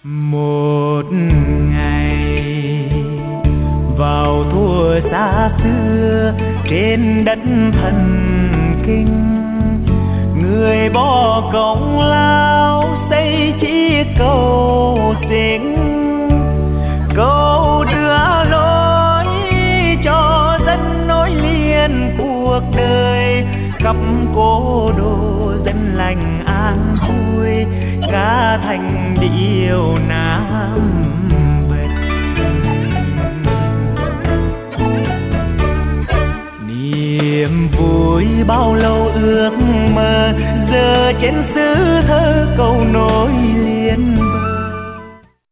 Một ngày vào thuở xa xưa trên đất thần kinh, người bỏ công lao xây chiếc cầu xinh, cầu đưa lối cho dân nối liền cuộc đời, khắp cố đô dân lành an vui, ca thành điệu Nam Bịch. Niềm vui bao lâu ước mơ giờ trên xứ thơ cầu nối liền,